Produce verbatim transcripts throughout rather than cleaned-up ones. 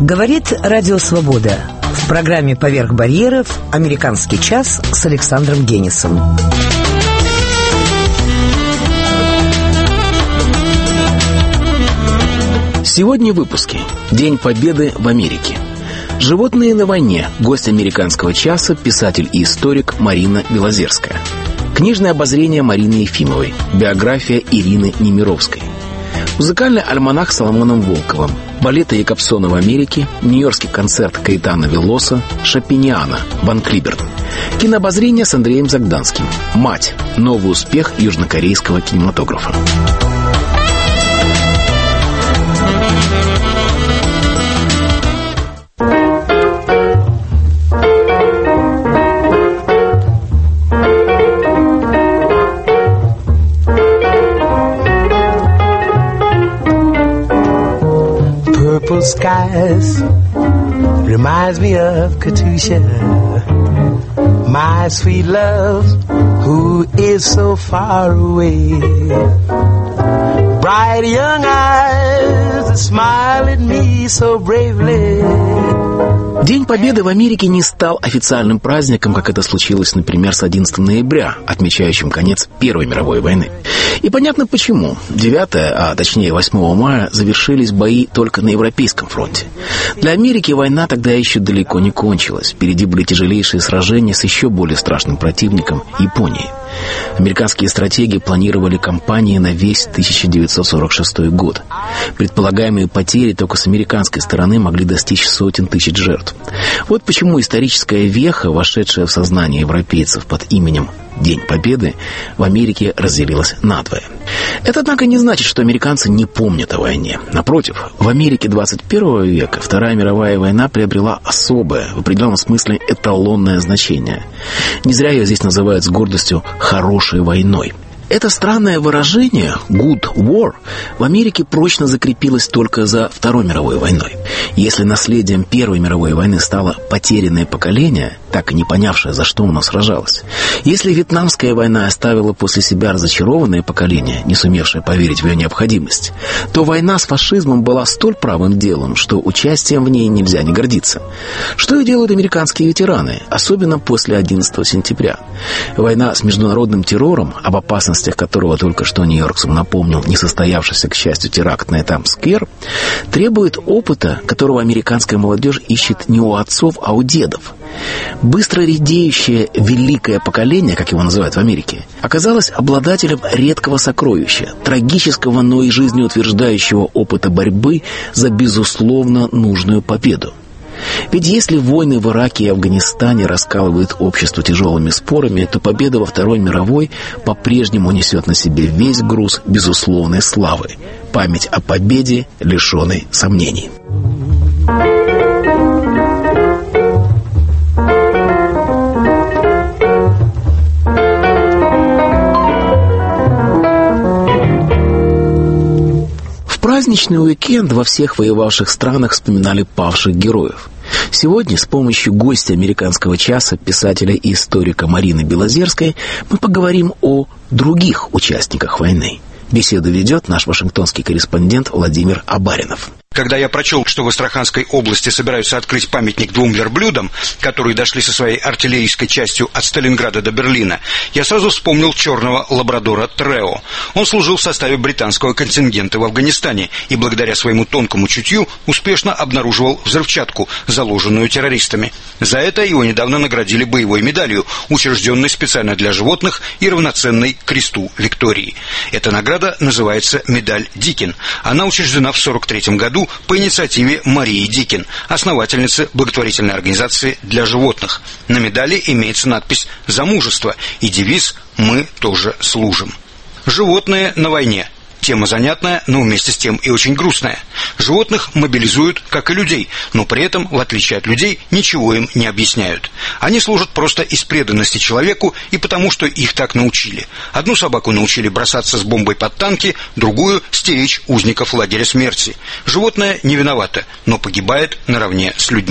Говорит Радио Свобода. В программе «Поверх барьеров» «Американский час» с Александром Генисом. Сегодня в выпуске. День Победы в Америке. Животные на войне. Гость «Американского часа» писатель и историк Марина Белозерская. Книжное обозрение Марины Ефимовой. Биография Ирины Немировской. Музыкальный альманах с Соломоном Волковым. Балеты Якобсона в Америке. Нью-Йоркский концерт Каэтана Велоса. Шопениана. Ван Клиберн. Кинообозрение с Андреем Загданским. «Мать». Новый успех южнокорейского кинематографа. Skies reminds me of Katusha, my sweet love, who is so far away. Bright young eyes that smile at me so bravely. День Победы в Америке не стал официальным праздником, как это случилось, например, с одиннадцатого ноября, отмечающим конец Первой мировой войны. И понятно почему. девятого, а точнее восьмого мая завершились бои только на Европейском фронте. Для Америки война тогда еще далеко не кончилась. Впереди были тяжелейшие сражения с еще более страшным противником – Японией. Американские стратеги планировали кампании на весь тысяча девятьсот сорок шестой год. Предполагаемые потери только с американской стороны могли достичь сотен тысяч жертв. Вот почему историческая веха, вошедшая в сознание европейцев под именем День Победы, в Америке разделилась надвое. Это, однако, не значит, что американцы не помнят о войне. Напротив, в Америке двадцать первого века Вторая мировая война приобрела особое, в определенном смысле эталонное значение. Не зря ее здесь называют с гордостью «хорошей войной». Это странное выражение «good war» в Америке прочно закрепилось только за Второй мировой войной. Если наследием Первой мировой войны стало потерянное поколение, так и не понявшее, за что оно сражалось, если Вьетнамская война оставила после себя разочарованное поколение, не сумевшее поверить в ее необходимость, то война с фашизмом была столь правым делом, что участием в ней нельзя не гордиться. Что и делают американские ветераны, особенно после одиннадцатого сентября. Война с международным террором, об опасности которого только что нью-йоркцам напомнил несостоявшийся, к счастью, теракт на Таймс-сквер, требует опыта, которого американская молодежь ищет не у отцов, а у дедов. Быстро редеющее великое поколение, как его называют в Америке, оказалось обладателем редкого сокровища, трагического, но и жизнеутверждающего опыта борьбы за безусловно нужную победу. Ведь если войны в Ираке и Афганистане раскалывают общество тяжелыми спорами, то победа во Второй мировой по-прежнему несет на себе весь груз безусловной славы. Память о победе, лишенной сомнений. В праздничный уикенд во всех воевавших странах вспоминали павших героев. Сегодня с помощью гостя «Американского часа», писателя и историка Марины Белозерской, мы поговорим о других участниках войны. Беседу ведет наш вашингтонский корреспондент Владимир Абаринов. Когда я прочел, что в Астраханской области собираются открыть памятник двум верблюдам, которые дошли со своей артиллерийской частью от Сталинграда до Берлина, я сразу вспомнил черного лабрадора Трео. Он служил в составе британского контингента в Афганистане и благодаря своему тонкому чутью успешно обнаруживал взрывчатку, заложенную террористами. За это его недавно наградили боевой медалью, учрежденной специально для животных и равноценной кресту Виктории. Эта награда называется «Медаль Дикин». Она учреждена в сорок третьем году по инициативе Марии Дикин, основательницы благотворительной организации для животных. На медали имеется надпись «За мужество» и девиз «Мы тоже служим». Животные на войне. Тема занятная, но вместе с тем и очень грустная. Животных мобилизуют, как и людей, но при этом, в отличие от людей, ничего им не объясняют. Они служат просто из преданности человеку и потому, что их так научили. Одну собаку научили бросаться с бомбой под танки, другую – стеречь узников лагеря смерти. Животное не виновато, но погибает наравне с людьми.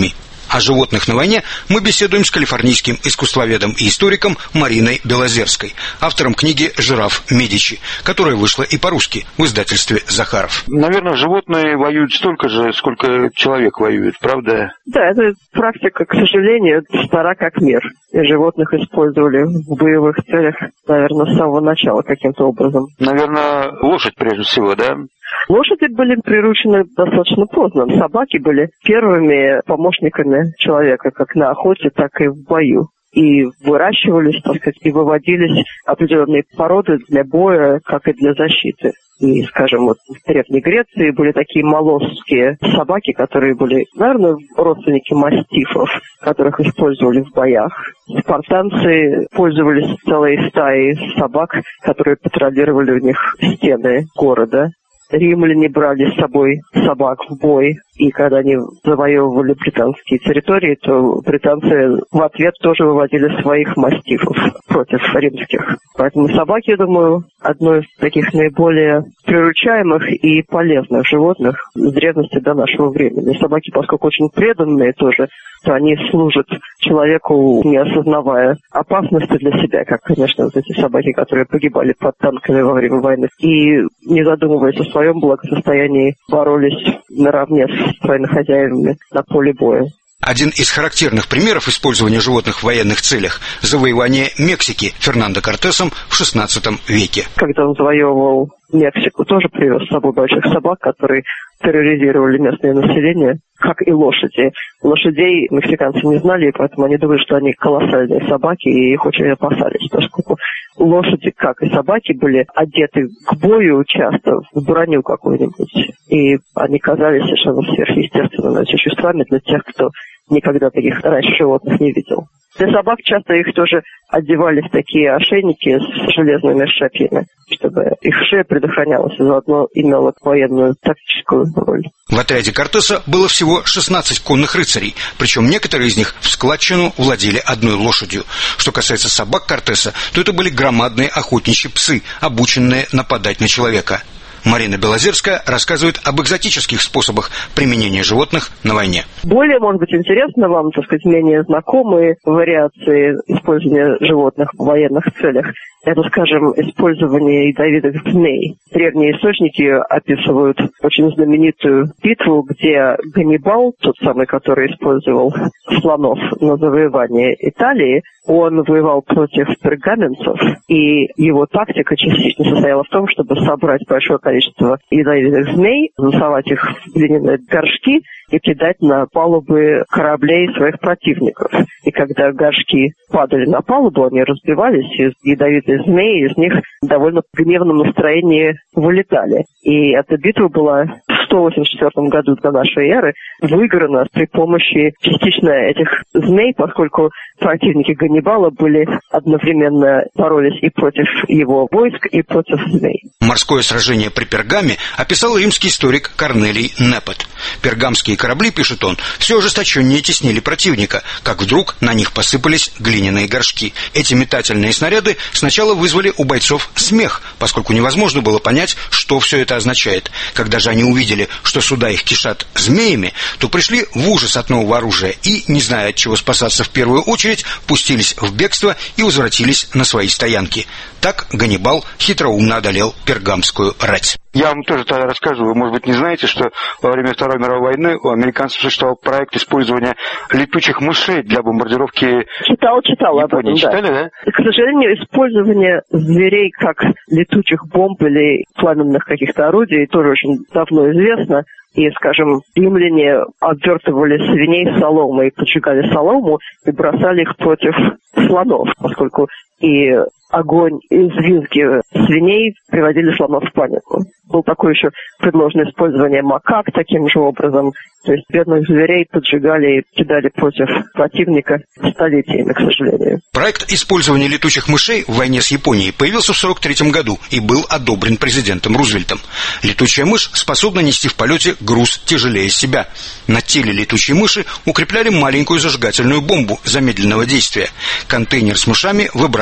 О животных на войне мы беседуем с калифорнийским искусствоведом и историком Мариной Белозерской, автором книги «Жираф Медичи», которая вышла и по-русски в издательстве «Захаров». Наверное, животные воюют столько же, сколько человек воюет, правда? Да, это практика, к сожалению, стара как мир. И животных использовали в боевых целях, наверное, с самого начала каким-то образом. Наверное, лошадь прежде всего, да? Лошади были приручены достаточно поздно. Собаки были первыми помощниками человека как на охоте, так и в бою. И выращивались, так сказать, и выводились определенные породы для боя, как и для защиты. И, скажем, вот в Древней Греции были такие молосские собаки, которые были, наверное, родственники мастифов, которых использовали в боях. Спартанцы пользовались целой стаей собак, которые патрулировали у них стены города. Римляне брали с собой собак в бой, и когда они завоевывали британские территории, то британцы в ответ тоже выводили своих мастифов против римских. Поэтому собаки, я думаю, одно из таких наиболее приручаемых и полезных животных с древности до нашего времени. Собаки, поскольку очень преданные тоже, то они служат человеку, не осознавая опасности для себя, как, конечно, вот эти собаки, которые погибали под танками во время войны, и, не задумываясь о своем благосостоянии, боролись наравне с своими хозяевами на поле боя. Один из характерных примеров использования животных в военных целях – завоевание Мексики Фернандо Кортесом в шестнадцатом веке. Когда он завоевывал Мексику, тоже привез с собой больших собак, которые терроризировали местное население, как и лошади. Лошадей мексиканцы не знали, и поэтому они думали, что они колоссальные собаки, и их очень опасались, поскольку лошади, как и собаки, были одеты к бою часто в броню какую-нибудь, и они казались совершенно сверхъестественными существами для тех, кто никогда таких раньше животных не видел. Для собак часто их тоже одевали в такие ошейники с железными шапьями, чтобы их шея предохранялась и заодно имела военную тактическую роль. В отряде Кортеса было всего шестнадцать конных рыцарей, причем некоторые из них в складчину владели одной лошадью. Что касается собак Кортеса, то это были громадные охотничьи псы, обученные нападать на человека. Марина Белозерская рассказывает об экзотических способах применения животных на войне. Более, может быть, интересно вам, так сказать, менее знакомые вариации использования животных в военных целях. Это, скажем, использование ядовитых змей. Древние источники описывают очень знаменитую битву, где Ганнибал, тот самый, который использовал слонов на завоевание Италии, он воевал против пергаменцев, и его тактика частично состояла в том, чтобы собрать большое количество ядовитых змей, засовать их в глиняные горшки и кидать на палубы кораблей своих противников. И когда горшки падали на палубу, они разбивались, и ядовитые змеи из них в довольно гневном настроении вылетали. И эта битва была в сто восемьдесят четвёртом году до нашей эры выиграна при помощи частично этих змей, поскольку противники Ганнибала были одновременно боролись и против его войск, и против змей. Морское сражение при Пергаме описал римский историк Корнелий Непот. Пергамские корабли, пишет он, все ожесточеннее теснили противника, как вдруг на них посыпались глиняные горшки. Эти метательные снаряды сначала вызвали у бойцов смех, поскольку невозможно было понять, что все это означает. Когда же они увидели, что суда их кишат змеями, то пришли в ужас от нового оружия и, не зная, от чего спасаться в первую очередь, пустились в бегство и возвратились на свои стоянки. Так Ганнибал хитроумно одолел пергамскую рать. Я вам тоже тогда расскажу, вы, может быть, не знаете, что во время Второй мировой войны у американцев существовал проект использования летучих мышей для бомбардировки. Читал, читал об этом, Читали, да? да? К сожалению, использование зверей как летучих бомб или пламенных каких-то орудий тоже очень давно известно. И, скажем, римляне обвертывали свиней соломой, поджигали солому и бросали их против слонов, поскольку и огонь, и взвизги свиней приводили слонов в панику. Был такое еще предложено использование макак таким же образом. То есть бедных зверей поджигали и кидали против противника столетиями, к сожалению. Проект использования летучих мышей в войне с Японией появился в сорок третьем году и был одобрен президентом Рузвельтом. Летучая мышь способна нести в полете груз тяжелее себя. На теле летучей мыши укрепляли маленькую зажигательную бомбу замедленного действия. Контейнер с мышами выбрасывали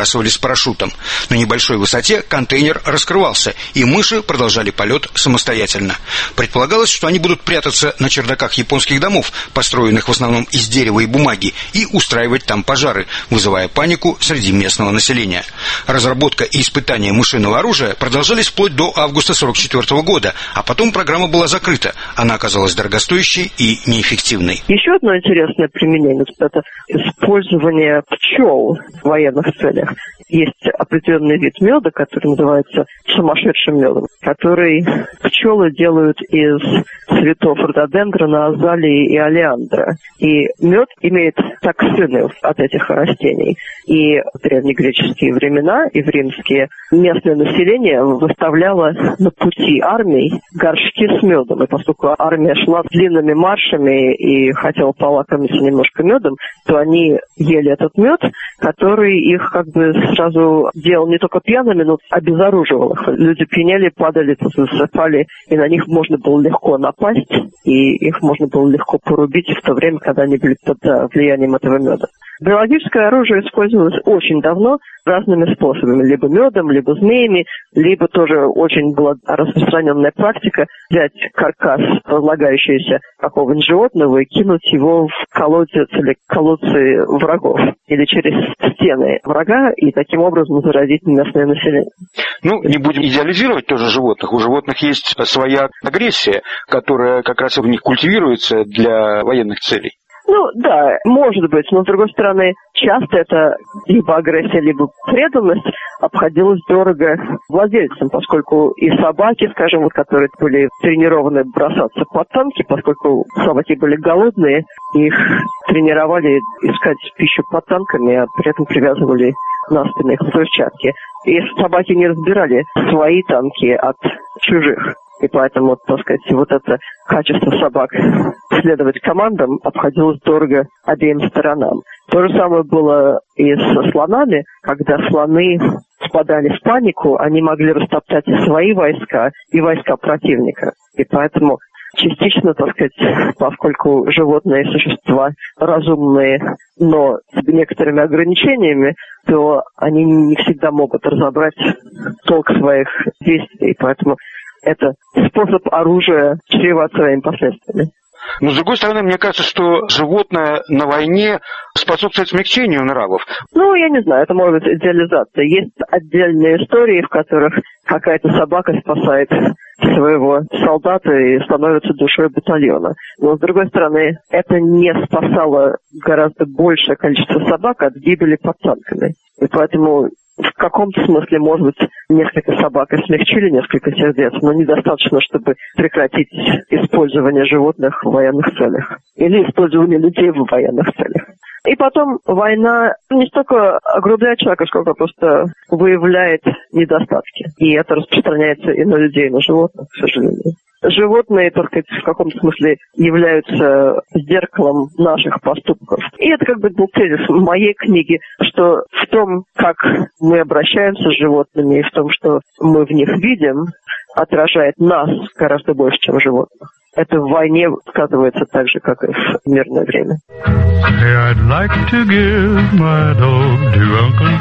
сбрасывали с парашютом. На небольшой высоте контейнер раскрывался, и мыши продолжали полет самостоятельно. Предполагалось, что они будут прятаться на чердаках японских домов, построенных в основном из дерева и бумаги, и устраивать там пожары, вызывая панику среди местного населения. Разработка и испытания мышиного оружия продолжались вплоть до августа сорок четвёртого года, а потом программа была закрыта. Она оказалась дорогостоящей и неэффективной. Еще одно интересное применение – это использование пчел в военных целях. Есть определенный вид меда, который называется сумасшедшим медом, который пчелы делают из цветов рододендрона, азалии и олеандра. И мед имеет токсины от этих растений. И в древнегреческие времена, и в римские, местное население выставляло на пути армий горшки с медом. И поскольку армия шла длинными маршами и хотела полакомиться немножко медом, то они ели этот мед, который их как бы сразу делал не только пьяными, но обезоруживал их. Люди пьянели, падали, засыпали, и на них можно было легко напасть, и их можно было легко порубить в то время, когда они были под влиянием этого меда. Биологическое оружие использовалось очень давно разными способами. Либо медом, либо змеями, либо тоже очень была распространенная практика взять каркас, разлагающийся какого-нибудь животного, и кинуть его в колодец или колодцы врагов, или через стены врага, и таким образом заразить местное население. Ну, не будем идеализировать тоже животных. У животных есть своя агрессия, которая как раз в них культивируется для военных целей. Ну, да, может быть, но, с другой стороны, часто это либо агрессия, либо преданность обходилась дорого владельцам, поскольку и собаки, скажем, вот, которые были тренированы бросаться под танки, поскольку собаки были голодные, их тренировали искать пищу под танками, а при этом привязывали на спины их взрывчатки. И собаки не разбирали свои танки от чужих. И поэтому, так сказать, вот это качество собак следовать командам обходилось дорого обеим сторонам. То же самое было и со слонами, когда слоны впадали в панику, они могли растоптать и свои войска, и войска противника. И поэтому частично, так сказать, поскольку животные существа разумные, но с некоторыми ограничениями, то они не всегда могут разобрать толк своих действий. Поэтому это способ оружия чреват своими последствиями. Но, с другой стороны, мне кажется, что животное на войне способствует смягчению нравов. Ну, я не знаю, это может быть идеализация. Есть отдельные истории, в которых какая-то собака спасает своего солдата и становится душой батальона. Но, с другой стороны, это не спасало гораздо большее количество собак от гибели под танками. И поэтому в каком-то смысле, может быть, несколько собак и смягчили несколько сердец, но недостаточно, чтобы прекратить использование животных в военных целях. Или использование людей в военных целях. И потом война не столько огрубляет человека, сколько просто выявляет недостатки. И это распространяется и на людей, и на животных, к сожалению. Животные, так сказать, в каком-то смысле являются зеркалом наших поступков. И это как бы был тезис моей книги, что в том, как мы обращаемся с животными, и в том, что мы в них видим, отражает нас гораздо больше, чем животных. Это в войне сказывается так же, как и в мирное время. Hey, I'd like to give my dog to Uncle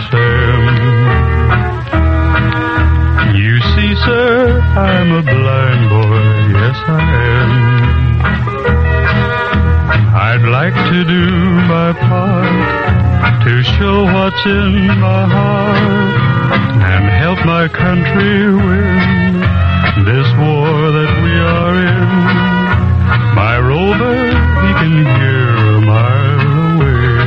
Sam. You see, sir, I'm a blind boy, yes I am. I'd like to do my part to show what's in my heart and help my country win this war that we are in. My rover, he can hear a mile away,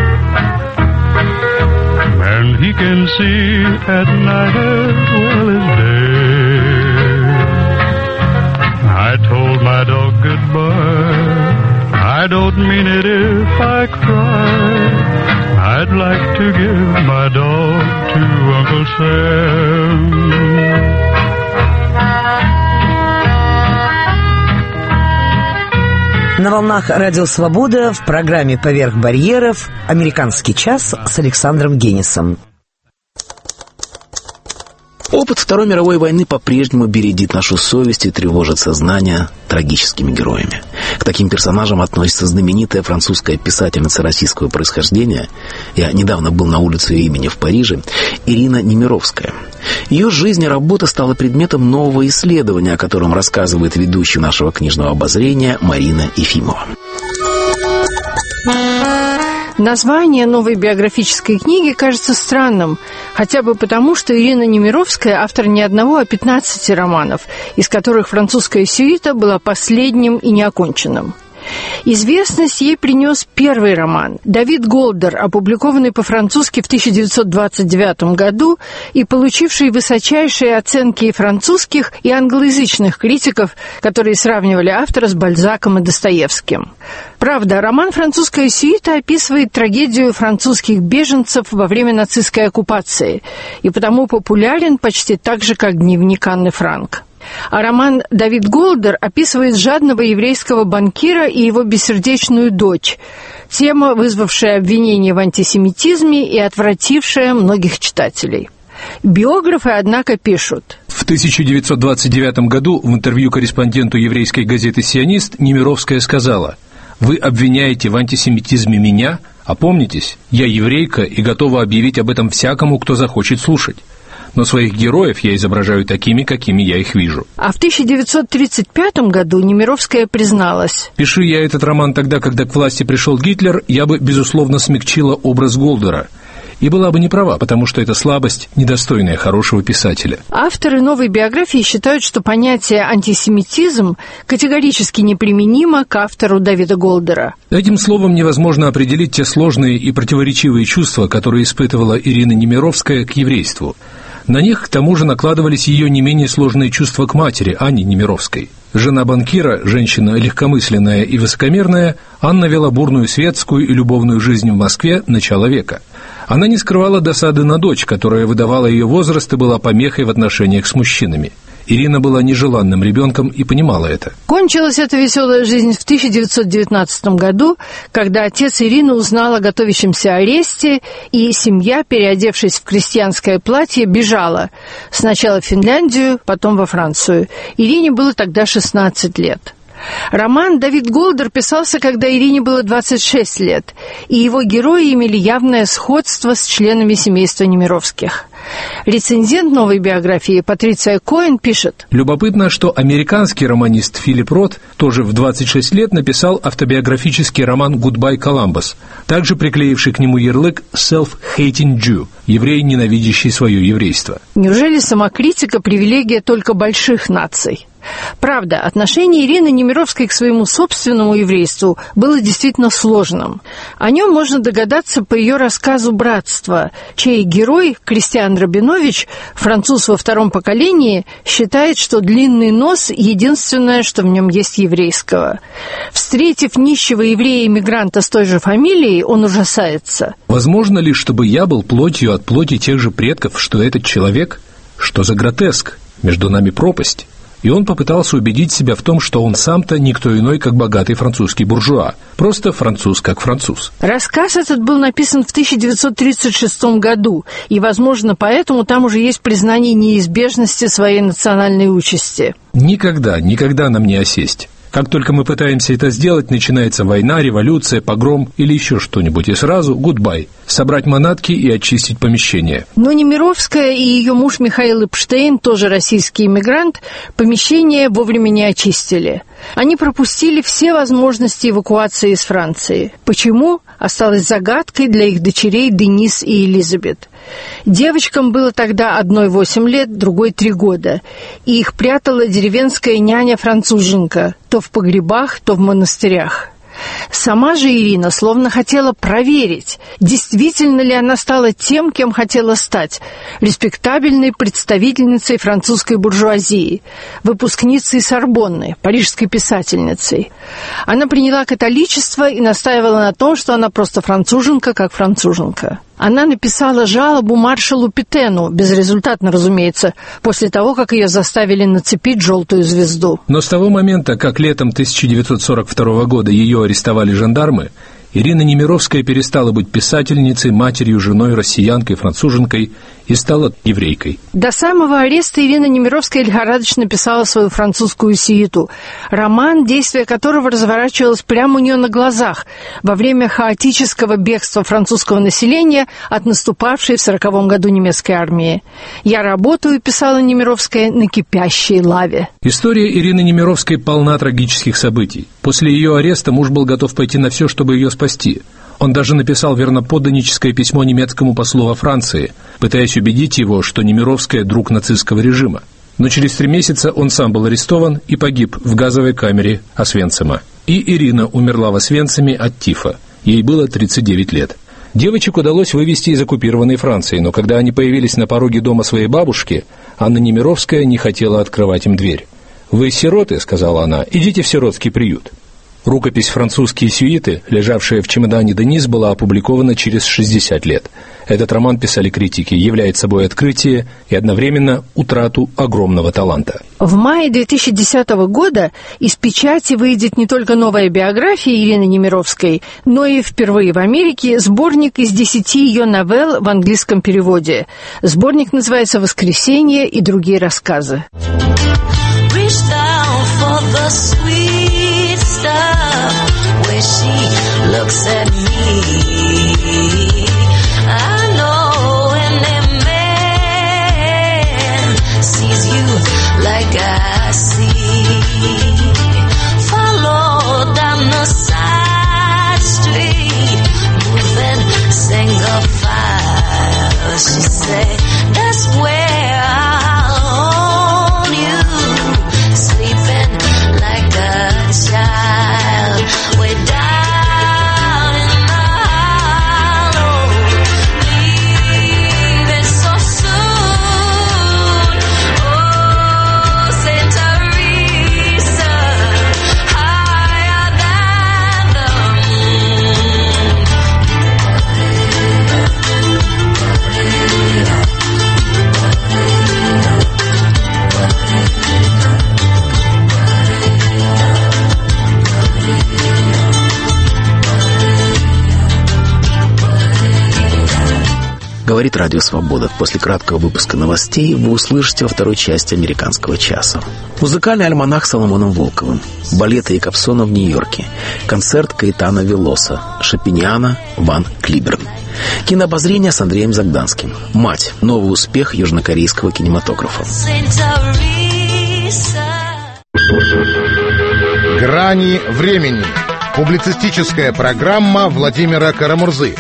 and he can see at night as well as day. I told my dog goodbye, I don't mean it if I cry. I'd like to give my dog to Uncle Sam. На волнах Радио Свобода в программе «Поверх барьеров» «Американский час» с Александром Генисом. Опыт Второй мировой войны по-прежнему бередит нашу совесть и тревожит сознание трагическими героями. К таким персонажам относится знаменитая французская писательница российского происхождения, я недавно был на улице ее имени в Париже, Ирина Немировская. Ее жизнь и работа стала предметом нового исследования, о котором рассказывает ведущий нашего книжного обозрения Марина Ефимова. Название новой биографической книги кажется странным, хотя бы потому, что Ирина Немировская – автор не одного, а пятнадцати романов, из которых «Французская сюита» была последним и неоконченным. Известность ей принес первый роман «Давид Голдер», опубликованный по-французски в тысяча девятьсот двадцать девятом году и получивший высочайшие оценки и французских, и англоязычных критиков, которые сравнивали автора с Бальзаком и Достоевским. Правда, роман «Французская сюита» описывает трагедию французских беженцев во время нацистской оккупации и потому популярен почти так же, как дневник Анны Франк. А роман «Давид Голдер» описывает жадного еврейского банкира и его бессердечную дочь, тема, вызвавшая обвинения в антисемитизме и отвратившая многих читателей. Биографы, однако, пишут. В тысяча девятьсот двадцать девятом году в интервью корреспонденту еврейской газеты «Сионист» Немировская сказала: «Вы обвиняете в антисемитизме меня? Опомнитесь, я еврейка и готова объявить об этом всякому, кто захочет слушать. Но своих героев я изображаю такими, какими я их вижу». А в тысяча девятьсот тридцать пятом году Немировская призналась: «Пиши я этот роман тогда, когда к власти пришел Гитлер, я бы, безусловно, смягчила образ Голдера. И была бы не права, потому что это слабость, недостойная хорошего писателя». Авторы новой биографии считают, что понятие «антисемитизм» категорически неприменимо к автору Давида Голдера. Этим словом невозможно определить те сложные и противоречивые чувства, которые испытывала Ирина Немировская к еврейству. На них, к тому же, накладывались ее не менее сложные чувства к матери, Анне Немировской. Жена банкира, женщина легкомысленная и высокомерная, Анна вела бурную светскую и любовную жизнь в Москве начала века. Она не скрывала досады на дочь, которая выдавала ее возраст и была помехой в отношениях с мужчинами. Ирина была нежеланным ребенком и понимала это. Кончилась эта веселая жизнь в тысяча девятьсот девятнадцатом году, когда отец Ирины узнал о готовящемся аресте, и семья, переодевшись в крестьянское платье, бежала. Сначала в Финляндию, потом во Францию. Ирине было тогда шестнадцать лет. Роман «Давид Голдер» писался, когда Ирине было двадцать шесть лет, и его герои имели явное сходство с членами семейства Немировских. Рецензент новой биографии Патриция Коэн пишет: «Любопытно, что американский романист Филипп Рот тоже в двадцать шесть лет написал автобиографический роман «Гудбай, Коламбус», также приклеивший к нему ярлык «Self-Hating Jew» – еврей, ненавидящий свое еврейство». Неужели самокритика – привилегия только больших наций? Правда, отношение Ирины Немировской к своему собственному еврейству было действительно сложным. О нем можно догадаться по ее рассказу «Братство», чей герой, Кристиан Рабинович, француз во втором поколении, считает, что длинный нос – единственное, что в нем есть еврейского. Встретив нищего еврея-иммигранта с той же фамилией, он ужасается. «Возможно ли, чтобы я был плотью от плоти тех же предков, что этот человек? Что за гротеск? Между нами пропасть». И он попытался убедить себя в том, что он сам-то никто иной, как богатый французский буржуа. Просто француз как француз. Рассказ этот был написан в тысяча девятьсот тридцать шестом году, и, возможно, поэтому там уже есть признание неизбежности своей национальной участи. Никогда, никогда нам не осесть. Как только мы пытаемся это сделать, начинается война, революция, погром или еще что-нибудь, и сразу гудбай. Собрать манатки и очистить помещение. Но Немировская и ее муж Михаил Эпштейн, тоже российский иммигрант, помещение вовремя не очистили. Они пропустили все возможности эвакуации из Франции. Почему? Осталось загадкой для их дочерей Денис и Элизабет. Девочкам было тогда одной восемь лет, другой три года, и их прятала деревенская няня-француженка, то в погребах, то в монастырях. Сама же Ирина словно хотела проверить, действительно ли она стала тем, кем хотела стать, респектабельной представительницей французской буржуазии, выпускницей Сорбонны, парижской писательницей. Она приняла католичество и настаивала на том, что она просто француженка, как француженка. Она написала жалобу маршалу Петену, безрезультатно, разумеется, после того, как ее заставили нацепить желтую звезду. Но с того момента, как летом тысяча девятьсот сорок второго года ее арестовали жандармы, Ирина Немировская перестала быть писательницей, матерью, женой, россиянкой, француженкой и стала еврейкой. До самого ареста Ирина Немировская лихорадочно писала свою французскую сииту. Роман, действие которого разворачивалось прямо у нее на глазах во время хаотического бегства французского населения от наступавшей в сороковом году немецкой армии. «Я работаю», — писала Немировская, — «на кипящей лаве». История Ирины Немировской полна трагических событий. После ее ареста муж был готов пойти на все, чтобы ее спасти. Он даже написал верноподданническое письмо немецкому послу во Франции, пытаясь убедить его, что Немировская – друг нацистского режима. Но через три месяца он сам был арестован и погиб в газовой камере Освенцима. И Ирина умерла в Освенциме от тифа. Ей было тридцать девять лет. Девочек удалось вывезти из оккупированной Франции, но когда они появились на пороге дома своей бабушки, Анна Немировская не хотела открывать им дверь. «Вы сироты», — сказала она, — «идите в сиротский приют». Рукопись «Французские сюиты», лежавшая в чемодане Денис, была опубликована через шестьдесят лет. Этот роман, писали критики, является собой открытие и одновременно утрату огромного таланта. В мае две тысячи десятого года из печати выйдет не только новая биография Ирины Немировской, но и впервые в Америке сборник из десяти ее новелл в английском переводе. Сборник называется «Воскресенье и другие рассказы». Where she looks at me, I know when a man sees you like I see. Follow down the side street, moving single file. She said, that's where I'll own you, sleeping like a child. Way down in the hollow, leaving so soon. Oh, Saint Teresa, higher than the moon. Говорит Радио Свобода. После краткого выпуска новостей вы услышите во второй части «Американского часа». Музыкальный альманах с Соломоном Волковым, балеты Якобсона в Нью-Йорке, концерт Каэтана Велоса, Шопениана, Ван Клиберн. Кинообозрение с Андреем Загданским. «Мать. Новый успех южнокорейского кинематографа». «Грани времени». Публицистическая программа Владимира Карамурзы.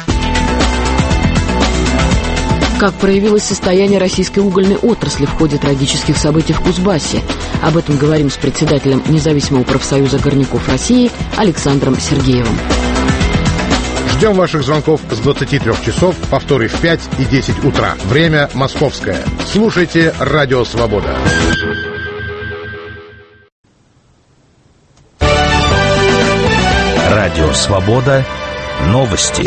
Как проявилось состояние российской угольной отрасли в ходе трагических событий в Кузбассе. Об этом говорим с председателем Независимого профсоюза горняков России Александром Сергеевым. Ждем ваших звонков с двадцати трёх часов, повторы в пять и десять утра. Время московское. Слушайте Радио Свобода. Радио Свобода. Новости.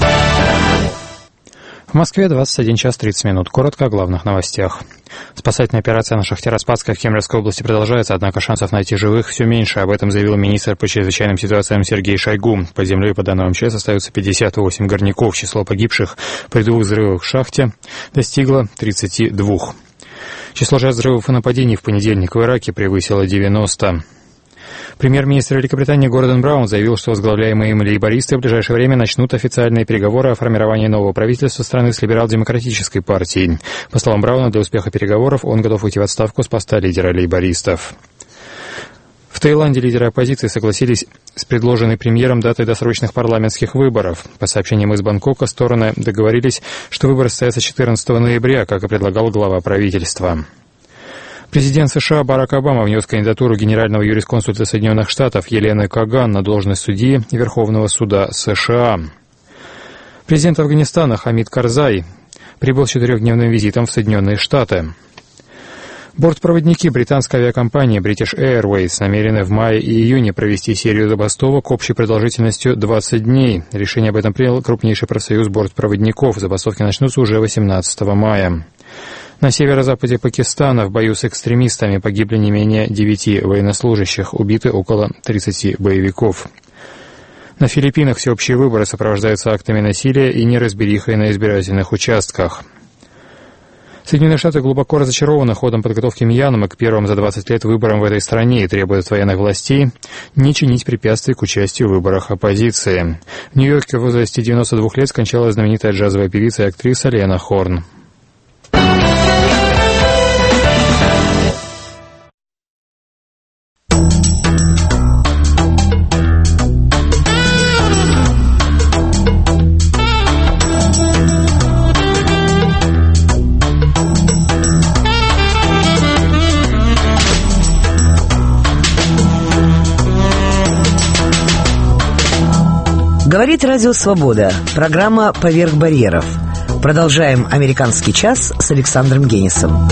В Москве двадцать один час тридцать минут. Коротко о главных новостях. Спасательная операция на шахте Распадской в Кемеровской области продолжается, однако шансов найти живых все меньше. Об этом заявил министр по чрезвычайным ситуациям Сергей Шойгу. Под землей, по данным МЧС, остаются пятьдесят восемь горняков. Число погибших при двух взрывах в шахте достигло тридцати двух. Число жертв взрывов и нападений в понедельник в Ираке превысило девяносто. Премьер-министр Великобритании Гордон Браун заявил, что возглавляемые им лейбористы в ближайшее время начнут официальные переговоры о формировании нового правительства страны с либерал-демократической партией. По словам Брауна, для успеха переговоров он готов уйти в отставку с поста лидера лейбористов. В Таиланде лидеры оппозиции согласились с предложенной премьером датой досрочных парламентских выборов. По сообщениям из Бангкока, стороны договорились, что выборы состоятся четырнадцатого ноября, как и предлагал глава правительства. Президент США Барак Обама внес кандидатуру генерального юрисконсульта Соединенных Штатов Елены Каган на должность судьи Верховного суда США. Президент Афганистана Хамид Карзай прибыл с четырехдневным визитом в Соединенные Штаты. Бортпроводники британской авиакомпании British Airways намерены в мае и июне провести серию забастовок общей продолжительностью двадцать дней. Решение об этом принял крупнейший профсоюз бортпроводников. Забастовки начнутся уже восемнадцатого мая. На северо-западе Пакистана в бою с экстремистами погибли не менее девяти военнослужащих, убиты около тридцати боевиков. На Филиппинах всеобщие выборы сопровождаются актами насилия и неразберихой на избирательных участках. Соединенные Штаты глубоко разочарованы ходом подготовки Мьянмы к первым за двадцать лет выборам в этой стране и требуют от военных властей не чинить препятствий к участию в выборах оппозиции. В Нью-Йорке в возрасте девяноста двух лет скончалась знаменитая джазовая певица и актриса Лена Хорн. Говорит Радио Свобода. Программа «Поверх барьеров». Продолжаем «Американский час» с Александром Генисом.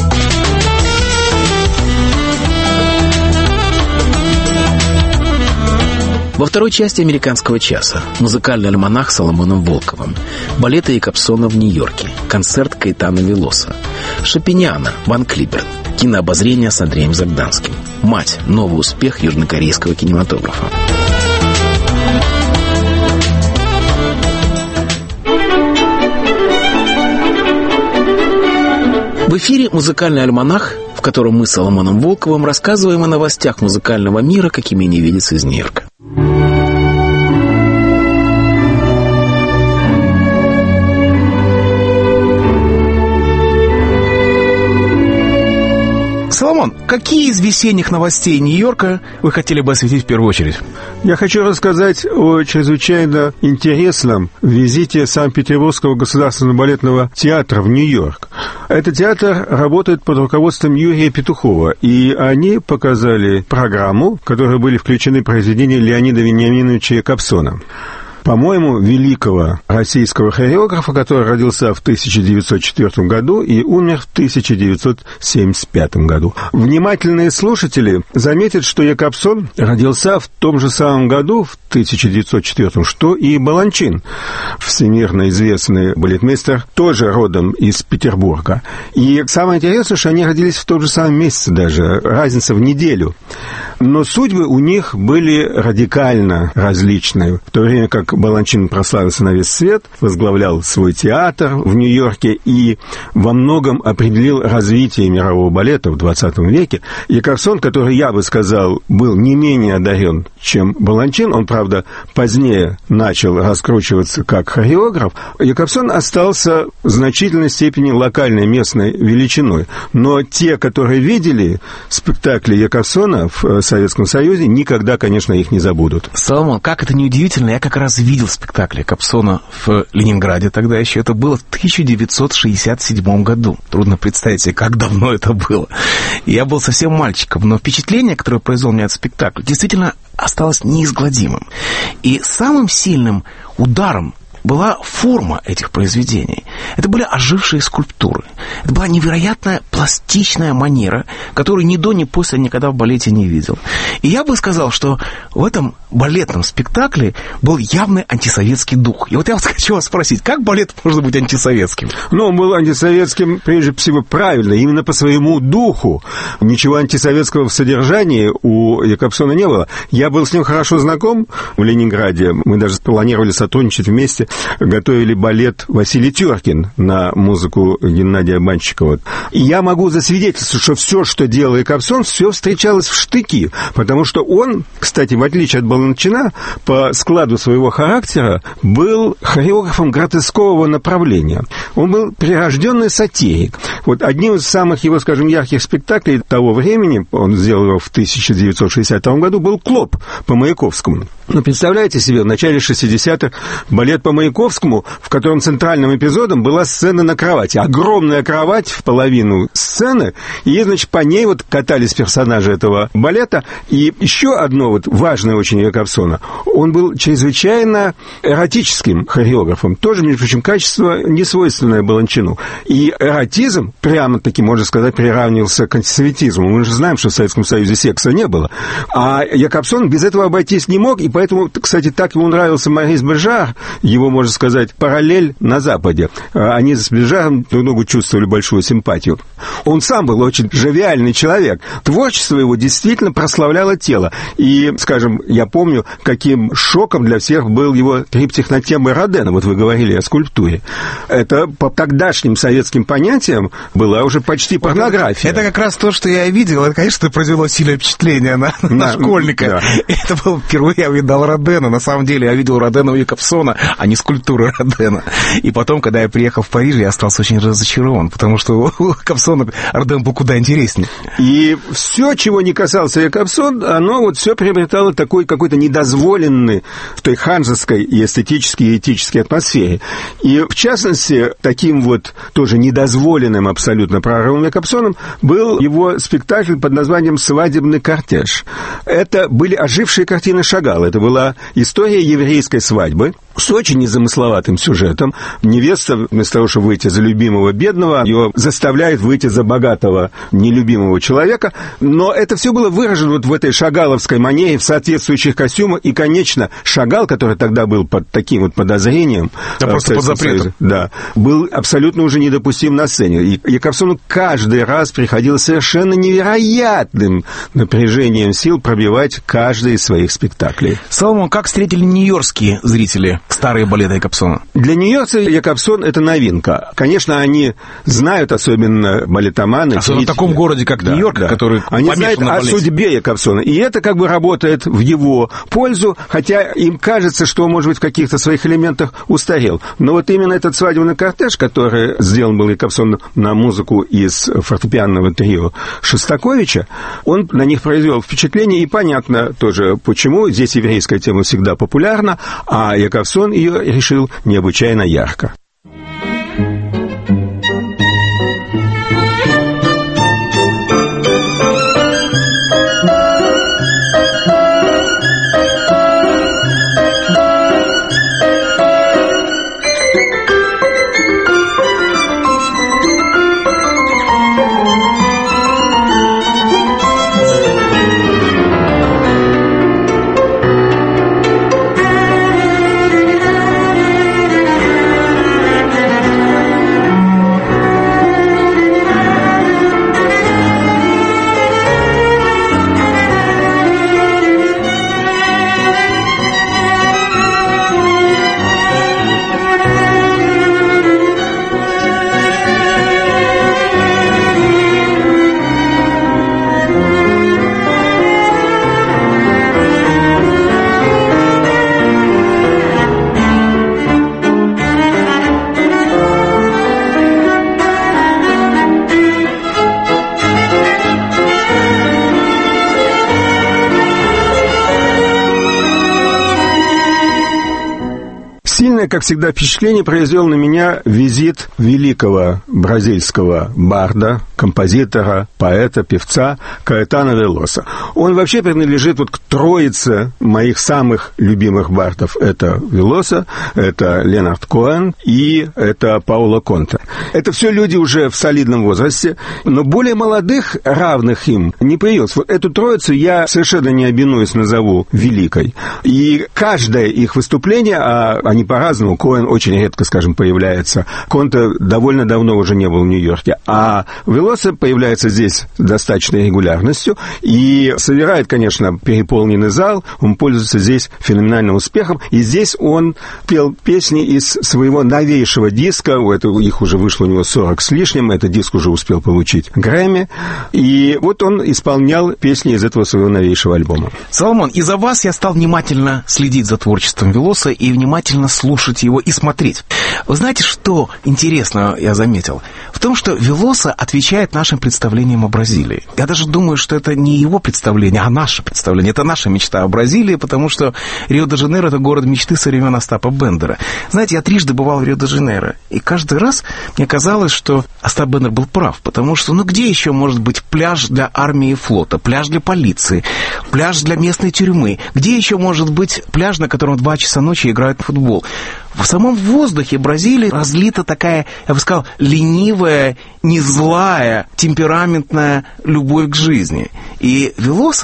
Во второй части «Американского часа» музыкальный альманах с Соломоном Волковым, балеты Якобсона в Нью-Йорке, концерт Каэтана Велоса, Шопениана, Ван Клиберн, кинообозрение с Андреем Загданским, «Мать. Новый успех южнокорейского кинематографа». В эфире музыкальный альманах, в котором мы с Соломоном Волковым рассказываем о новостях музыкального мира, какими не видится из Нью-Йорка. Соломон, какие из весенних новостей Нью-Йорка вы хотели бы осветить в первую очередь? Я хочу рассказать о чрезвычайно интересном визите Санкт-Петербургского государственного балетного театра в Нью-Йорк. Этот театр работает под руководством Юрия Петухова, и они показали программу, в которой были включены произведения Леонида Вениаминовича Якобсона. По-моему, великого российского хореографа, который родился в тысяча девятьсот четвёртом году и умер в тысяча девятьсот семьдесят пятом году. Внимательные слушатели заметят, что Якобсон родился в том же самом году, в тысяча девятьсот четвёртом, что и Баланчин, всемирно известный балетмейстер, тоже родом из Петербурга. И самое интересное, что они родились в том же самом месяце даже, разница в неделю. Но судьбы у них были радикально различные, в то время как Баланчин прославился на весь свет, возглавлял свой театр в Нью-Йорке и во многом определил развитие мирового балета в двадцатом веке. Якобсон, который, я бы сказал, был не менее одарен, чем Баланчин, он, правда, позднее начал раскручиваться как хореограф, Якобсон остался в значительной степени локальной местной величиной. Но те, которые видели спектакли Якобсона в Советском Союзе, никогда, конечно, их не забудут. Соломон, как это неудивительно, я как раз видел спектакль Якобсона в Ленинграде тогда еще. Это было в тысяча девятьсот шестьдесят седьмом году. Трудно представить себе, как давно это было. Я был совсем мальчиком, но впечатление, которое произвел меня этот спектакль, действительно осталось неизгладимым. И самым сильным ударом была форма этих произведений. Это были ожившие скульптуры. Это была невероятная пластичная манера, которую ни до, ни после никогда в балете не видел. И я бы сказал, что в этом балетном спектакле был явный антисоветский дух. И вот я вас хочу вас спросить, как балет может быть антисоветским? Ну, он был антисоветским, прежде всего, правильно, именно по своему духу. Ничего антисоветского в содержании у Якобсона не было. Я был с ним хорошо знаком в Ленинграде. Мы даже планировали сотрудничать вместе. Готовили балет Василий Теркин на музыку Геннадия Банщикова. И я могу засвидетельствовать, что все, что делал Якобсон, все встречалось в штыки. Потому что он, кстати, в отличие от Баланчина, по складу своего характера, был хореографом гротескового направления. Он был прирожденный сатирик. Вот одним из самых его, скажем, ярких спектаклей того времени, он сделал его в тысяча девятьсот шестьдесят втором году, был «Клоп» по Маяковскому. Ну, представляете себе, в начале шестидесятых балет по Маяковскому, в котором центральным эпизодом была сцена на кровати. Огромная кровать в половину сцены, и, значит, по ней вот катались персонажи этого балета. И еще одно вот важное очень Якобсона. Он был чрезвычайно эротическим хореографом. Тоже, между прочим, качество несвойственное Баланчину. И эротизм, прямо-таки, можно сказать, приравнивался к антисоветизму. Мы же знаем, что в Советском Союзе секса не было. А Якобсон без этого обойтись не мог, и поэтому, кстати, так ему нравился Морис Бежар, его, можно сказать, параллель на Западе. Они с Бежаром друг другу чувствовали большую симпатию. Он сам был очень живиальный человек. Творчество его действительно прославляло тело. И, скажем, я помню, каким шоком для всех был его триптих на темы Родена. Вот вы говорили о скульптуре. Это по тогдашним советским понятиям была уже почти порнография. Это как раз то, что я видел. Это, конечно, произвело сильное впечатление на, на, на школьника. Да. Это был впервые я видел Родена. На самом деле я видел Родена у Якобсона, а не скульптуру Родена. И потом, когда я приехал в Париж, я остался очень разочарован, потому что у Якобсона Роден был куда интереснее. И все, чего не касался Якобсон, оно вот все приобретало такой какой-то недозволенный в той ханжеской и эстетической, и этической атмосфере. И, в частности, таким вот тоже недозволенным абсолютно прорывом Якобсоном был его спектакль под названием «Свадебный кортеж». Это были ожившие картины Шагала. Это была история еврейской свадьбы с очень незамысловатым сюжетом. Невеста, вместо того, чтобы выйти за любимого бедного, ее заставляет выйти за богатого нелюбимого человека. Но это все было выражено вот в этой шагаловской манере, в соответствующих костюмах. И, конечно, Шагал, который тогда был под таким вот подозрением... Да, просто под запретом. Союзе, да, был абсолютно уже недопустим на сцене. И Якобсону каждый раз приходилось совершенно невероятным напряжением сил пробивать каждый из своих спектаклей. Соломон, как встретили нью-йоркские зрители старые балеты Якобсона? Для нью-йоркцев Якобсон — это новинка. Конечно, они знают, особенно балетоманы. Особенно в таком городе, как да, Нью-Йорк, да. который они знают о судьбе Якобсона. И это как бы работает в его пользу, хотя им кажется, что он, может быть, в каких-то своих элементах устарел. Но вот именно этот свадебный кортеж, который сделан был Якобсон на музыку из фортепианного трио Шостаковича, он на них произвел впечатление, и понятно тоже, почему. Здесь еврейская тема всегда популярна, а Якобсон ее решил необычайно ярко. Как всегда, впечатление произвел на меня визит великого бразильского барда, композитора, поэта, певца Каэтана Велоса. Он вообще принадлежит вот к троице моих самых любимых бардов. Это Велоса, это Ленард Коэн и это Пауло Конте. Это все люди уже в солидном возрасте, но более молодых, равных им, не появилось. Вот эту троицу я совершенно не обинуюсь назову великой. И каждое их выступление, а они по-разному, Коэн очень редко, скажем, появляется. Конте довольно давно уже не был в Нью-Йорке. А Велоса появляется здесь с достаточной регулярностью и собирает, конечно, переполненный зал. Он пользуется здесь феноменальным успехом. И здесь он пел песни из своего новейшего диска. Это, их уже вышло у него сорок с лишним. Этот диск уже успел получить Грэмми. И вот он исполнял песни из этого своего новейшего альбома. Соломон, из-за вас я стал внимательно следить за творчеством Велоса и внимательно слушать его и смотреть. Вы знаете, что интересно я заметил? В том, что Велоса отвечает нашим представлениям о Бразилии. Я даже думаю, что это не его представление, а наше представление. Это наша мечта о Бразилии, потому что Рио-де-Жанейро — это город мечты со времен Остапа Бендера. Знаете, я трижды бывал в Рио-де-Жанейро, и каждый раз мне казалось, что Остап Бендер был прав, потому что, ну, где еще может быть пляж для армии и флота, пляж для полиции, пляж для местной тюрьмы? Где еще может быть пляж, на котором в два часа ночи играют в футбол? В самом воздухе Бразилии разлита такая, я бы сказал, ленивая, не злая, темпераментная любовь к жизни. И Велоса,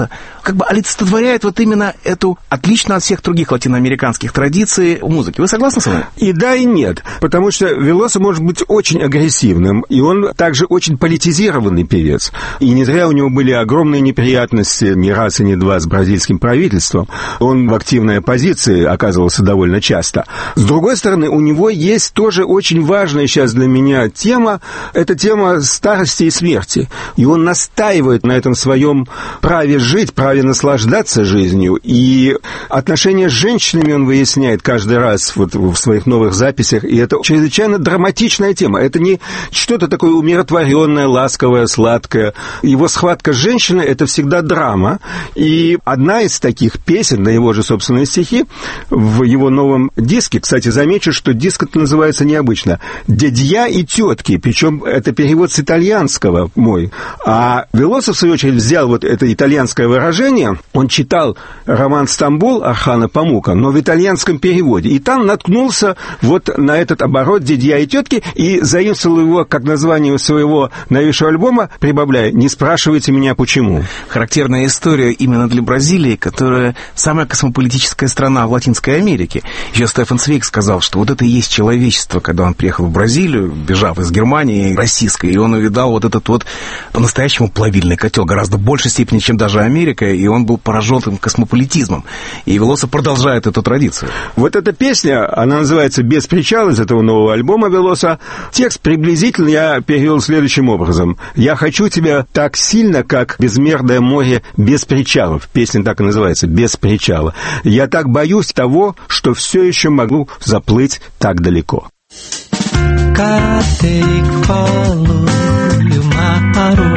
как бы олицетворяет вот именно эту отлично от всех других латиноамериканских традиций музыки. Вы согласны с вами? И да, и нет. Потому что Велосо может быть очень агрессивным, и он также очень политизированный певец. И не зря у него были огромные неприятности не раз и не два с бразильским правительством. Он в активной оппозиции оказывался довольно часто. С другой стороны, у него есть тоже очень важная сейчас для меня тема. Это тема старости и смерти. И он настаивает на этом своем праве жить, праве наслаждаться жизнью. И отношения с женщинами он выясняет каждый раз вот в своих новых записях. И это чрезвычайно драматичная тема. Это не что-то такое умиротворенное, ласковое, сладкое. Его схватка с женщиной — это всегда драма. И одна из таких песен, на его же собственные стихи, в его новом диске, кстати, замечу, что диск это называется необычно «Дядья и тетки», причем это перевод с итальянского мой. А Велосо, в свою очередь, взял вот это итальянское выражение, он читал роман «Стамбул» Орхана Памука, но в итальянском переводе. И там наткнулся вот на этот оборот «Дядья и тетки» и заимствовал его как название своего новейшего альбома, прибавляя «Не спрашивайте меня, почему». Характерная история именно для Бразилии, которая самая космополитическая страна в Латинской Америке. Еще Стефан Цвейг сказал, что вот это и есть человечество, когда он приехал в Бразилию, бежав из Германии российской, и он увидал вот этот вот по-настоящему плавильный котел, гораздо большей степени, чем даже Америка, и он был поражен этим космополитизмом. И Велосо продолжает эту традицию. Вот эта песня, она называется «Без причала», из этого нового альбома Велосо. Текст приблизительно я перевел следующим образом. «Я хочу тебя так сильно, как безмерное море без причалов». Песня так и называется «Без причала». «Я так боюсь того, что все еще могу заплыть так далеко». Catei colo e o mar parou.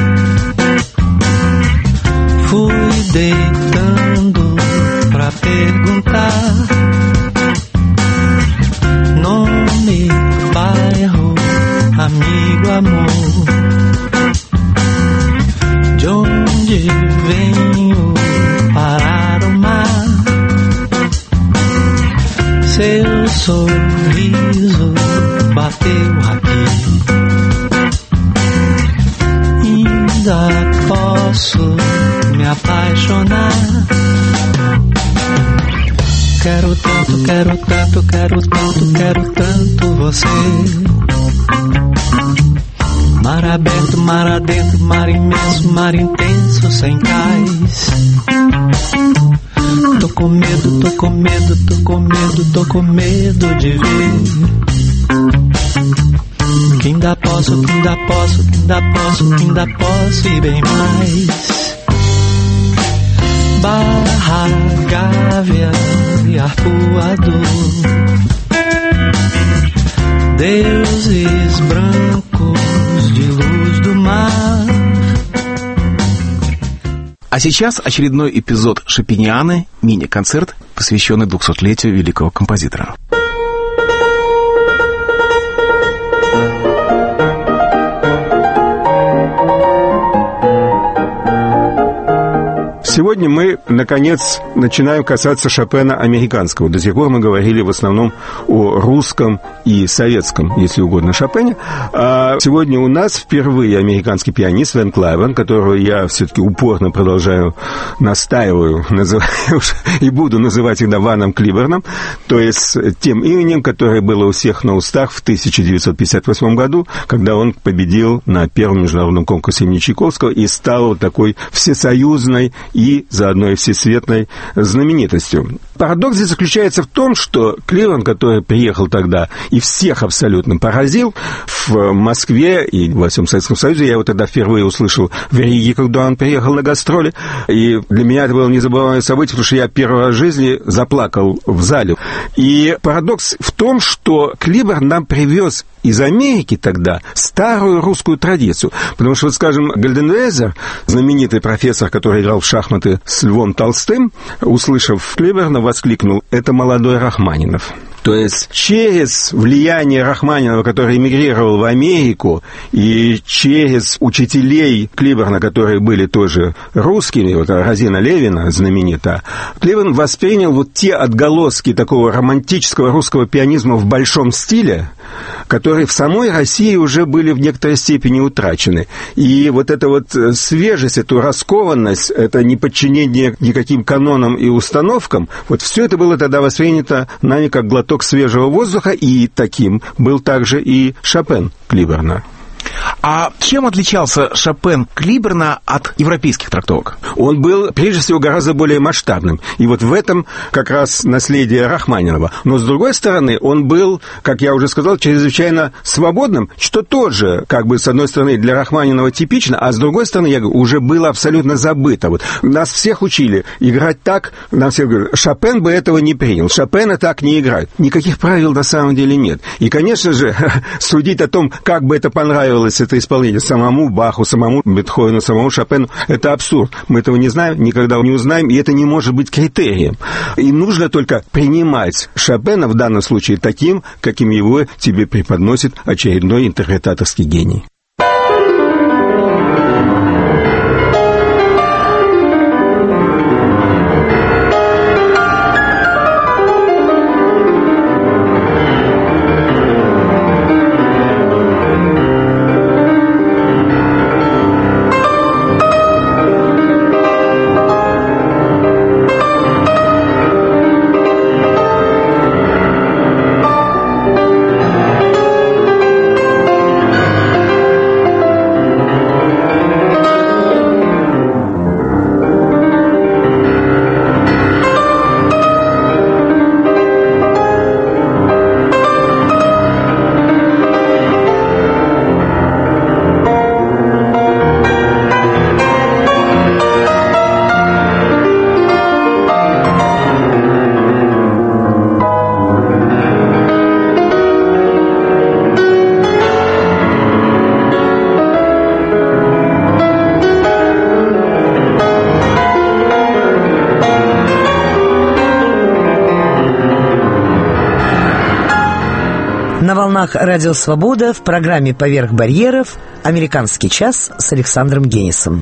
Fui deitando pra perguntar nome, bairro, amigo, amor. De onde venho parar o mar? Seu sorriso bateu aqui. Ainda posso me apaixonar. Quero tanto, quero tanto, quero tanto, quero tanto você. Mar aberto, mar adentro, mar imenso, mar intenso, sem cais. Tô com medo, tô com medo, tô com medo, tô com medo de ver. Que ainda posso, que ainda posso, que ainda posso, que ainda posso e bem mais. Barra, Gávea e Arpoador. Deuses brancos de luz do mar. А сейчас очередной эпизод «Шопенианы», мини-концерт, посвященный двухсотлетию великого композитора. Сегодня мы, наконец, начинаем касаться Шопена американского. До сих пор мы говорили в основном о русском и советском, если угодно, Шопене. А сегодня у нас впервые американский пианист Ван Клайвен, которого я все-таки упорно продолжаю, настаиваю, называю, и буду называть иногда Ваном Клиберном, то есть тем именем, которое было у всех на устах в тысяча девятьсот пятьдесят восьмом году, когда он победил на первом международном конкурсе имени Чайковского и стал вот такой всесоюзной и и заодно и всесветной знаменитостью. Парадокс здесь заключается в том, что Клиберн, который приехал тогда и всех абсолютно поразил в Москве и во всем Советском Союзе, я его тогда впервые услышал в Риге, когда он приехал на гастроли, и для меня это было незабываемое событие, потому что я первый раз в жизни заплакал в зале. И парадокс в том, что Клиберн нам привез из Америки тогда старую русскую традицию. Потому что, вот, скажем, Гальденвезер, знаменитый профессор, который играл в шахматы с Львом Толстым, услышав Клиберна, воскликнул: «Это молодой Рахманинов». То есть через влияние Рахманинова, который эмигрировал в Америку, и через учителей Клиберна, которые были тоже русскими, вот Розина Левина знаменита, Клиберн воспринял вот те отголоски такого романтического русского пианизма в большом стиле, которые в самой России уже были в некоторой степени утрачены. И вот эта вот свежесть, эту раскованность, это неподчинение никаким канонам и установкам, вот все это было тогда воспринято нами как глоток свежего воздуха, и таким был также и Шопен Клиберна. А чем отличался Шопен Клиберна от европейских трактовок? Он был, прежде всего, гораздо более масштабным. И вот в этом как раз наследие Рахманинова. Но, с другой стороны, он был, как я уже сказал, чрезвычайно свободным, что тоже, как бы, с одной стороны, для Рахманинова типично, а с другой стороны, я говорю, уже было абсолютно забыто. Вот нас всех учили играть так, нам все говорят, Шопен бы этого не принял, Шопена так не играют. Никаких правил на самом деле нет. И, конечно же, судить о том, как бы это понравилось, это исполнение самому Баху, самому Бетховену, самому Шопену, это абсурд. Мы этого не знаем, никогда не узнаем, и это не может быть критерием. И нужно только принимать Шопена в данном случае таким, каким его тебе преподносит очередной интерпретаторский гений. На волнах «Радио Свобода» в программе «Поверх барьеров» «Американский час» с Александром Генисом.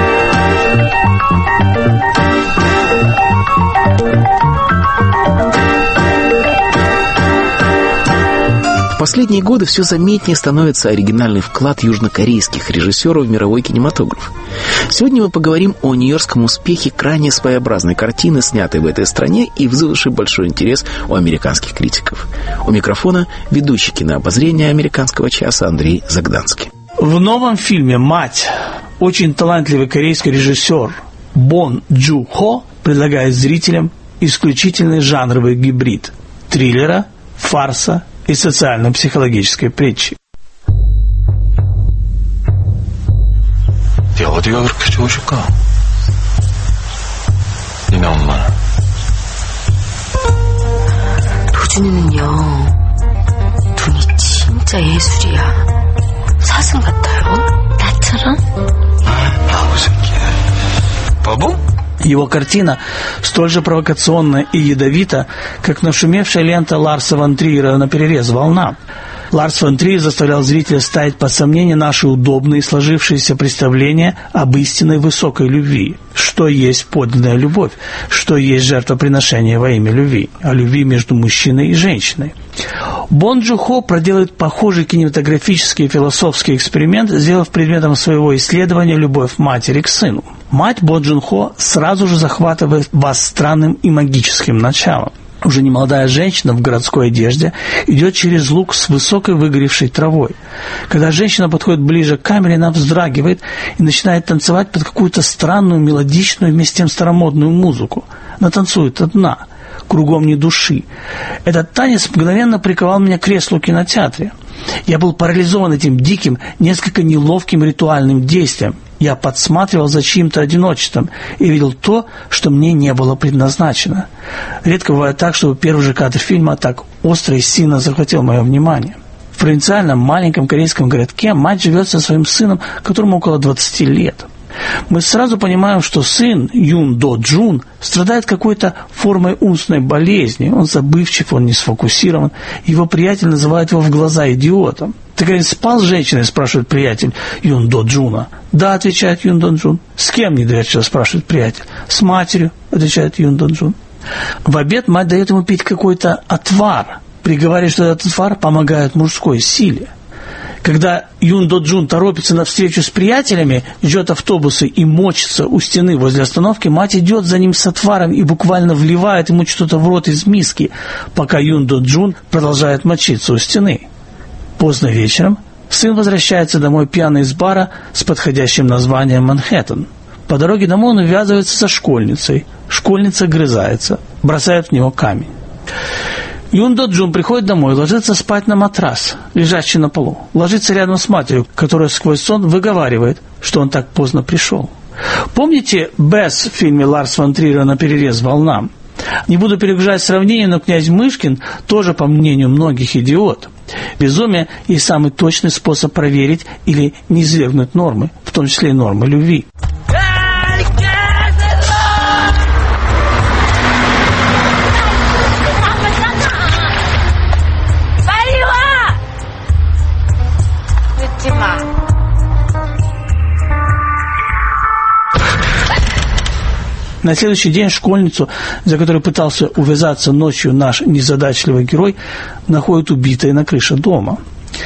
В последние годы все заметнее становится оригинальный вклад южнокорейских режиссеров в мировой кинематограф. Сегодня мы поговорим о нью-йоркском успехе крайне своеобразной картины, снятой в этой стране и вызвавшей большой интерес у американских критиков. У микрофона ведущий кинообозрения «Американского часа» Андрей Загданский. В новом фильме «Мать» очень талантливый корейский режиссер Бон Джу Хо предлагает зрителям исключительный жанровый гибрид триллера, фарса и социально-психологической притчи. 네 어디가 그렇게 좋으실까? 니네 엄마는? 도준이는요, 눈이 진짜 예술이야. 사슴 같아요. 나처럼? 바보 새끼야. 바보? Его картина столь же провокационна и ядовита, как нашумевшая лента Ларса фон Триера «Наперерез волна». Ларс фон Триер заставлял зрителя ставить под сомнение наши удобные сложившиеся представления об истинной высокой любви. Что есть подлинная любовь, что есть жертвоприношение во имя любви, о любви между мужчиной и женщиной. Бон Джу Хо проделает похожий кинематографический и философский эксперимент, сделав предметом своего исследования любовь матери к сыну. Мать Бон Джун Хо сразу же захватывает вас странным и магическим началом. Уже немолодая женщина в городской одежде идет через луг с высокой выгоревшей травой. Когда женщина подходит ближе к камере, она вздрагивает и начинает танцевать под какую-то странную, мелодичную, вместе с тем старомодную музыку. Она танцует одна, кругом ни души. Этот танец мгновенно приковал меня к креслу в кинотеатре. Я был парализован этим диким, несколько неловким ритуальным действием. Я подсматривал за чьим-то одиночеством и видел то, что мне не было предназначено. Редко бывает так, чтобы первый же кадр фильма так остро и сильно захватил мое внимание. В провинциальном маленьком корейском городке мать живет со своим сыном, которому около двадцати лет. мы сразу понимаем, что сын Юн До Джун страдает какой-то формой умственной болезни. Он забывчив, он не сфокусирован. Его приятель называет его в глаза идиотом. «Ты, говорит, спал с женщиной?» – спрашивает приятель Юн До Джуна. «Да», – отвечает Юн До Джун. «С кем?» – недоверчиво спрашивает приятель. «С матерью», – отвечает Юн До Джун. В обед мать дает ему пить какой-то отвар, приговаривает, что этот отвар помогает мужской силе. Когда Юн До Джун торопится на встречу с приятелями, ждет автобусы и мочится у стены возле остановки, мать идет за ним с отваром и буквально вливает ему что-то в рот из миски, пока Юн До Джун продолжает мочиться у стены. Поздно вечером сын возвращается домой пьяный из бара с подходящим названием «Манхэттен». По дороге домой он увязывается со школьницей. Школьница грызается, бросает в него камень. Юн До Джун приходит домой, ложится спать на матрас, лежащий на полу. Ложится рядом с матерью, которая сквозь сон выговаривает, что он так поздно пришел. Помните Бесс в фильме Ларса фон Триера «Наперерез волнам»? Не буду перегружать сравнение, но князь Мышкин тоже, по мнению многих, идиот. Безумие есть самый точный способ проверить или не низвергнуть нормы, в том числе и нормы любви. На следующий день школьницу, за которой пытался увязаться ночью наш незадачливый герой, находит убитой на крыше дома.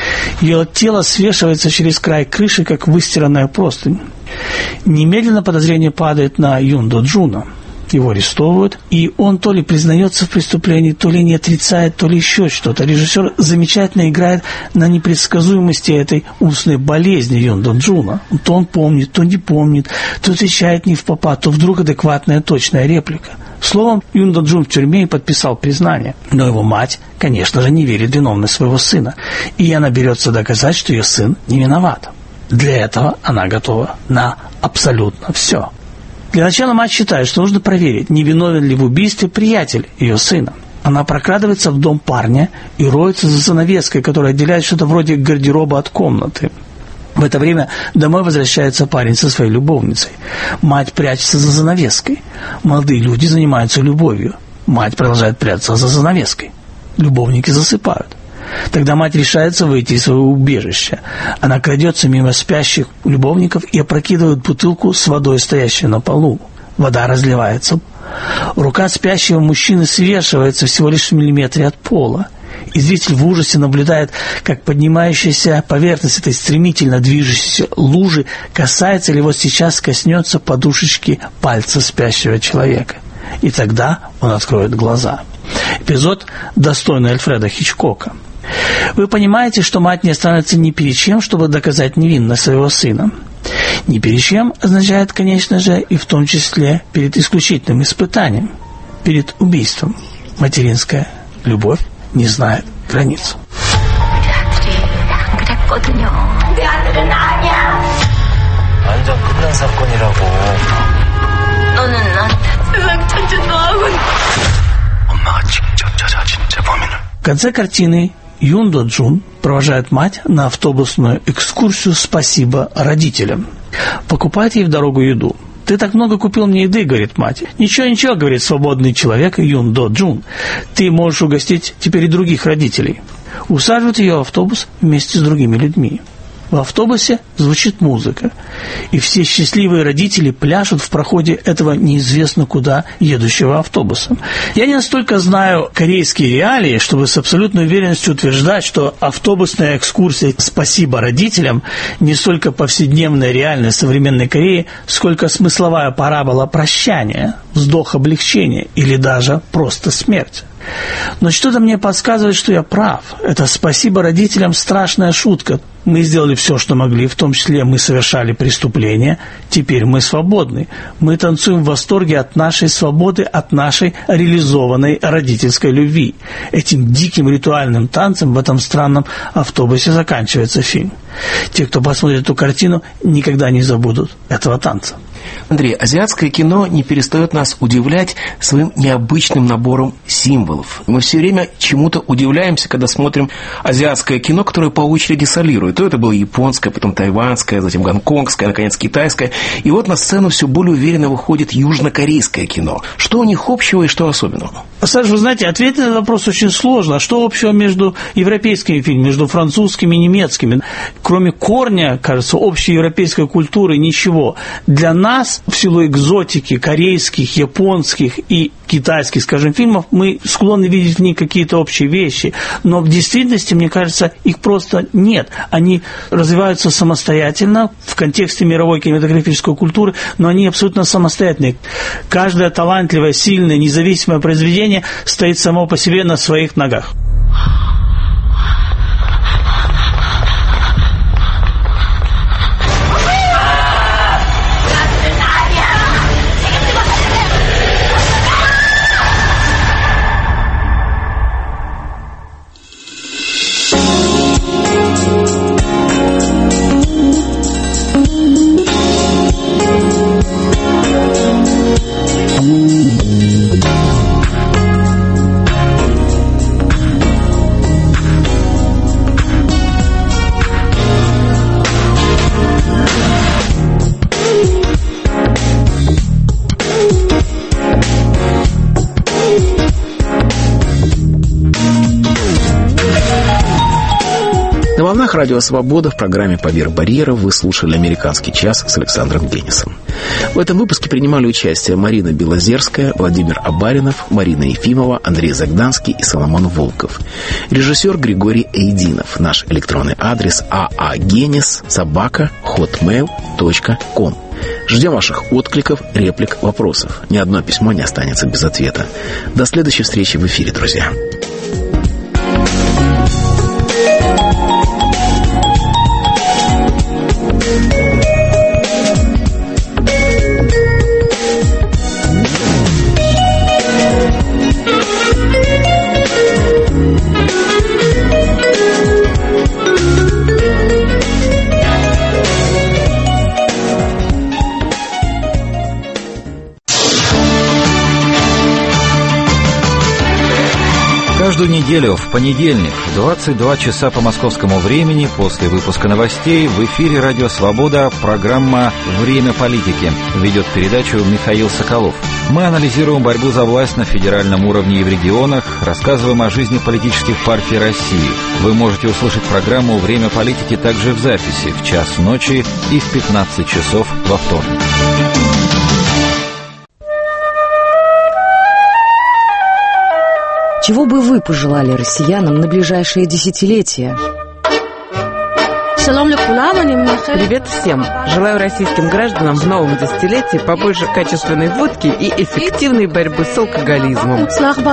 Ее тело свешивается через край крыши, как выстиранная простынь. Немедленно подозрение падает на Юн До Джуна. Его арестовывают, и он то ли признается в преступлении, то ли не отрицает, то ли еще что-то. Режиссер замечательно играет на непредсказуемости этой умственной болезни Юн До Джуна. То он помнит, то не помнит, то отвечает не впопад, то вдруг адекватная точная реплика. Словом, Юн До Джун в тюрьме и подписал признание. Но его мать, конечно же, не верит в виновность своего сына. И она берется доказать, что ее сын не виноват. Для этого она готова на абсолютно все. Для начала мать считает, что нужно проверить, не виновен ли в убийстве приятель ее сына. Она прокрадывается в дом парня и роется за занавеской, которая отделяет что-то вроде гардероба от комнаты. В это время домой возвращается парень со своей любовницей. Мать прячется за занавеской. Молодые люди занимаются любовью. Мать продолжает прятаться за занавеской. Любовники засыпают. Тогда мать решается выйти из своего убежища. Она крадется мимо спящих любовников и опрокидывает бутылку с водой, стоящую на полу. Вода разливается. Рука спящего мужчины свешивается всего лишь в миллиметре от пола. И зритель в ужасе наблюдает, как поднимающаяся поверхность этой стремительно движущейся лужи касается или вот сейчас коснется подушечки пальца спящего человека. И тогда он откроет глаза. Эпизод достойный Альфреда Хичкока. Вы понимаете, что мать не останется ни перед чем, чтобы доказать невинность своего сына. Ни перед чем означает, конечно же, и в том числе перед исключительным испытанием, перед убийством. Материнская любовь не знает границ. 완전 끝난 사건이라고. 너는 나한테 상처도 하고. 엄마가 직접 찾아진 재범인을. В конце картины Юн До Джун провожает мать на автобусную экскурсию «Спасибо родителям». Покупает ей в дорогу еду. «Ты так много купил мне еды», — говорит мать. «Ничего, ничего», — говорит свободный человек Юн До Джун. «Ты можешь угостить теперь и других родителей». Усаживают ее в автобус вместе с другими людьми. В автобусе звучит музыка, и все счастливые родители пляшут в проходе этого неизвестно куда едущего автобуса. Я не настолько знаю корейские реалии, чтобы с абсолютной уверенностью утверждать, что автобусная экскурсия «Спасибо родителям» не столько повседневная реальность современной Кореи, сколько смысловая парабола прощания, вздох облегчения или даже просто смерть. Но что-то мне подсказывает, что я прав. Это «спасибо родителям» страшная шутка. Мы сделали все, что могли, в том числе мы совершали преступления. Теперь мы свободны. Мы танцуем в восторге от нашей свободы, от нашей реализованной родительской любви. Этим диким ритуальным танцем в этом странном автобусе заканчивается фильм. Те, кто посмотрит эту картину, никогда не забудут этого танца. Андрей, азиатское кино не перестает нас удивлять своим необычным набором символов. Мы все время чему-то удивляемся, когда смотрим азиатское кино, которое по очереди солирует. То это было японское, потом тайванское, затем гонконгское, наконец китайское. И вот на сцену все более уверенно выходит южнокорейское кино. Что у них общего и что особенного? Саш, вы знаете, ответить на этот вопрос очень сложно. А что общего между европейскими фильмами, между французскими и немецкими? Кроме корня, кажется, общей европейской культуры ничего. Для нас, в силу экзотики корейских, японских и китайских, скажем, фильмов, мы склонны видеть в них какие-то общие вещи. Но в действительности, мне кажется, их просто нет. Они развиваются самостоятельно в контексте мировой кинематографической культуры, но они абсолютно самостоятельные. Каждое талантливое, сильное, независимое произведение стоит само по себе на своих ногах. На волнах радио «Свобода» в программе «Поверх барьеров» вы слушали «Американский час» с Александром Генисом. В этом выпуске принимали участие Марина Белозерская, Владимир Абаринов, Марина Ефимова, Андрей Загданский и Соломон Волков. Режиссер Григорий Эйдинов. Наш электронный адрес aagenis собака hotmail точка ком. Ждем ваших откликов, реплик, вопросов. Ни одно письмо не останется без ответа. До следующей встречи в эфире, друзья. Каждую неделю в понедельник в двадцать два часа по московскому времени после выпуска новостей в эфире «Радио Свобода» программа «Время политики». Ведет передачу Михаил Соколов. Мы анализируем борьбу за власть на федеральном уровне и в регионах, рассказываем о жизни политических партий России. Вы можете услышать программу «Время политики» также в записи в час ночи и в пятнадцать часов во вторник. Чего бы вы пожелали россиянам на ближайшие десятилетия? Привет всем! Желаю российским гражданам в новом десятилетии побольше качественной водки и эффективной борьбы с алкоголизмом.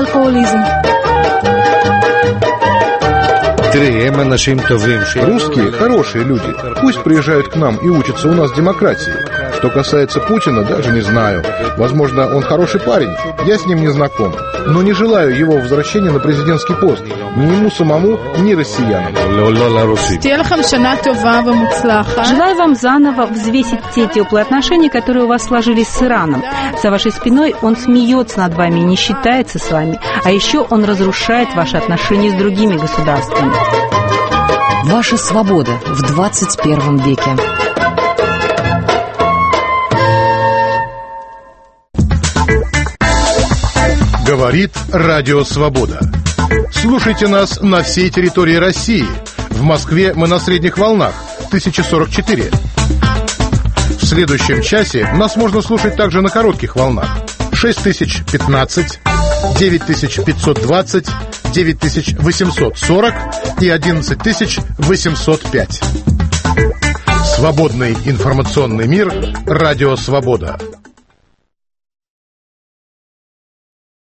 Русские хорошие люди. Пусть приезжают к нам и учатся у нас демократии. Что касается Путина, даже не знаю. Возможно, он хороший парень. Я с ним не знаком. Но не желаю его возвращения на президентский пост. Ни ему самому, ни россиянам. Желаю вам заново взвесить те теплые отношения, которые у вас сложились с Ираном. За вашей спиной он смеется над вами и не считается с вами. А еще он разрушает ваши отношения с другими государствами. Ваша свобода в двадцать первом веке. Говорит Радио Свобода. Слушайте нас на всей территории России. В Москве мы на средних волнах тысяча сорок четыре. В следующем часе нас можно слушать также на коротких волнах шесть тысяч пятнадцать, девять тысяч пятьсот двадцать, девять тысяч восемьсот сорок и одиннадцать тысяч восемьсот пять. Свободный информационный мир. Радио Свобода.